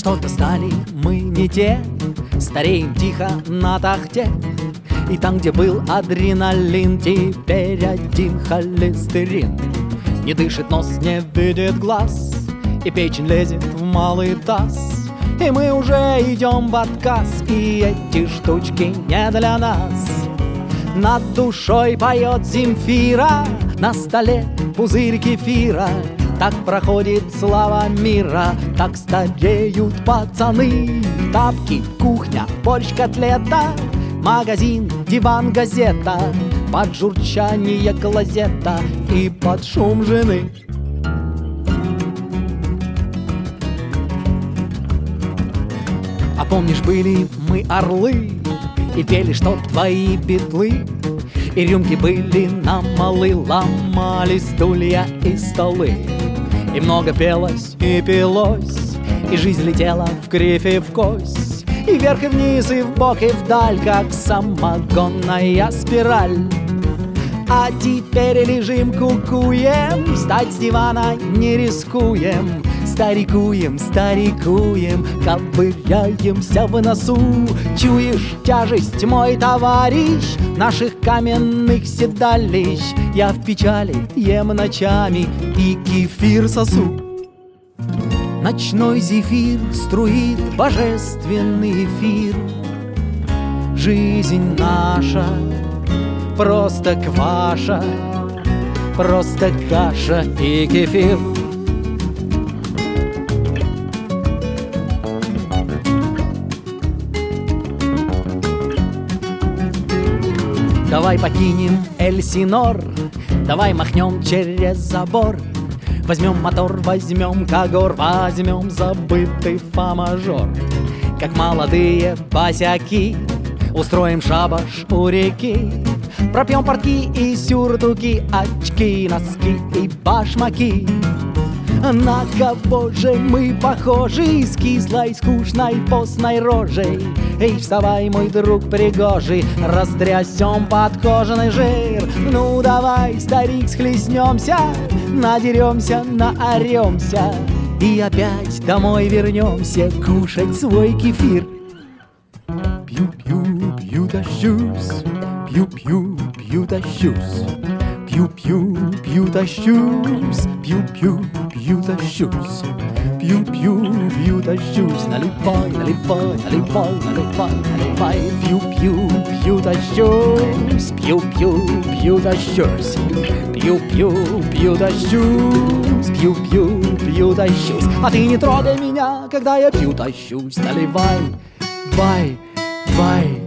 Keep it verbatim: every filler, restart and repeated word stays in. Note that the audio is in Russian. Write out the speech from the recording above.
Что-то стали мы не те, стареем тихо на тахте. И там, где был адреналин, теперь один холестерин. Не дышит нос, не видит глаз, и печень лезет в малый таз. И мы уже идем в отказ, и эти штучки не для нас. Над душой поет Земфира, на столе пузырь кефира. Так проходит слава мира, так стареют пацаны. Тапки, кухня, борщ, котлета, магазин, диван, газета, под журчание клозета и под шум жены. А помнишь, были мы орлы и пели, что твои битлы, и рюмки были нам малы, ломали стулья и столы. И много пелось и пилось, и жизнь летела в кривь и в кость, и вверх и вниз, и вбок, и вдаль, как самогонная спираль. А теперь лежим, кукуем, встать с дивана не рискуем. Старикуем, старикуем, ковыряемся в носу. Чуешь тяжесть, мой товарищ, наших каменных седалищ? Я в печали ем ночами и кефир сосу. Ночной зефир струит божественный эфир. Жизнь наша просто кваша, просто каша и кефир. Давай покинем Эльсинор, давай махнем через забор. Возьмем мотор, возьмем когор, возьмем забытый фа-мажор. Как молодые босяки устроим шабаш у реки. Пропьем портки и сюртуки, очки, носки и башмаки. На кого же мы похожи с кислой, скучной, постной рожей? Эй, вставай, мой друг пригожий, растрясем под кожаный жир. Ну давай, старик, схлестнемся, надеремся, наоремся и опять домой вернемся кушать свой кефир. Пью-пью, пью тащусь, пью-пью, пью тащусь, пью-пью, пью тащусь, пью-пью, пью тащусь, пью-пью, пью тащусь. Наливай, наливай, наливай, наливай, наливай. Пью-пью, пью тащусь, пью-пью, пью тащусь, пью-пью, пью тащусь, пью-пью, пью тащусь. А ты не трогай меня, когда я пью тащусь. Наливай, вай, вай.